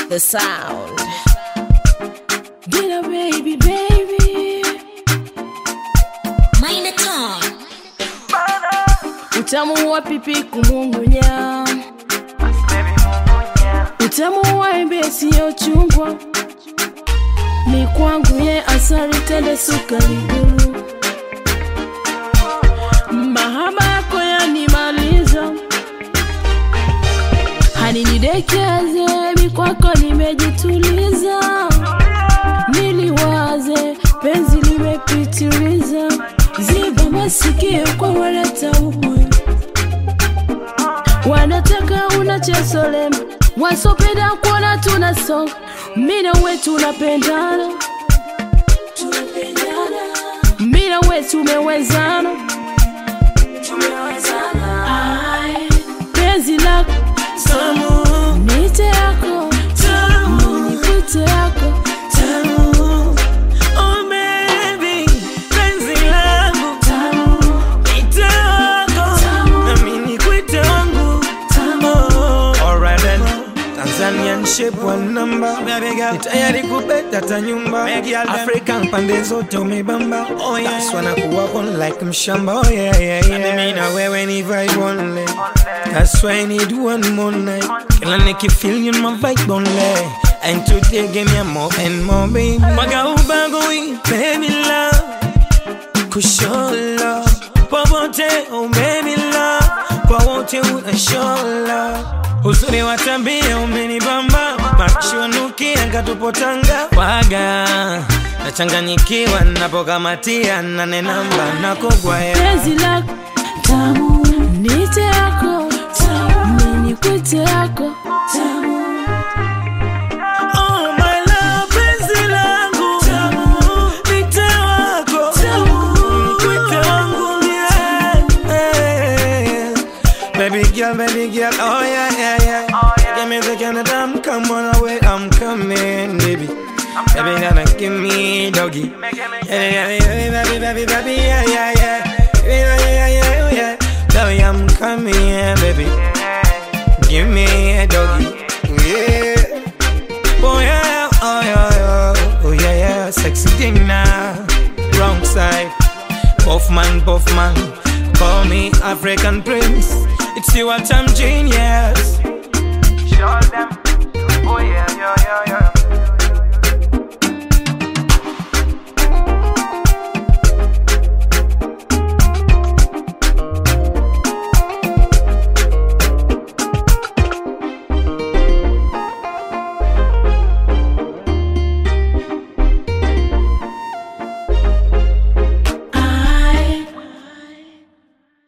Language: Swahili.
the sound. Get up, baby, baby. Minor Tom. Utamu wa pipi kumungunya, utamu wa embe siyo chungwa, mi kwangu ye asali tende sukari guru. Mahaba yako yanimaliza, hani nidekeze, mi kwako nimejituliza. Niliwaze, penzi limepitiliza, ziba masikio kwa waleta uwe. Wanataka unachesolema, wasopenda kuona tunasonga. Mina we tunapendana, mina we tumewezana. Penzi lako tamu, nite yako tamu, nikute yako tamu. Oh baby, penzi langu tamu, nite yako tamu, na mimi nikuite wangu tamu. Alright then, Tanzanian shape one number, baby girl, nitayari kubeta ta nyumba. African pande zote umebamba. Oh yeah, that's wanna kuwa on like mshamba. Oh yeah, yeah, yeah. And mimi na wewe ni vibe only. That's why I need one more night. Kila nikifeel you my vibe only. And today give me more and more, baby. Waga ubagui, baby love, kushow love, popote, oh baby love, kwa wote unashow love. Uzuri wa tabia umenibamba, makshuanukia katupotanga. Waga nachanganyikiwa napokamatia nane namba nakogwaya. Penzi lako tamu, nite yako tamu, mimi nikuite yako tamu. Oh my love, penzi langu tamu, nite wako tamu, nikuite wangu yeah. Baby girl, oh yeah, yeah, yeah. Give me the kind of time, come on away, I'm coming, baby. Baby, gonna give me doggy. Yeah, baby, yeah, yeah, yeah. Yeah, yeah. Baby, I'm coming, yeah, baby. Give me a doggy. Yeah. Oh yeah, oh yeah, oh yeah, yeah. Sexy thing now. Wrong side. Buff man. Call me African Prince. It's your time, genius. Show them.